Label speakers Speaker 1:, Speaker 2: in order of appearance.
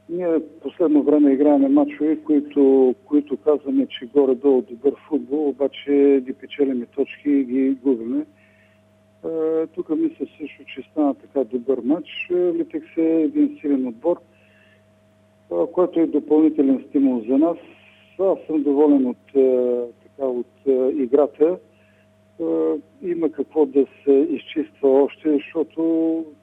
Speaker 1: Ние последно време играем мачове, които казваме, че горе-долу добър футбол, обаче ги печелиме точки и ги губиме. Тук мисля също, че стана така добър матч. Литекс е един силен отбор, който е допълнителен стимул за нас. Аз съм доволен от играта. Има какво да се изчиства още, защото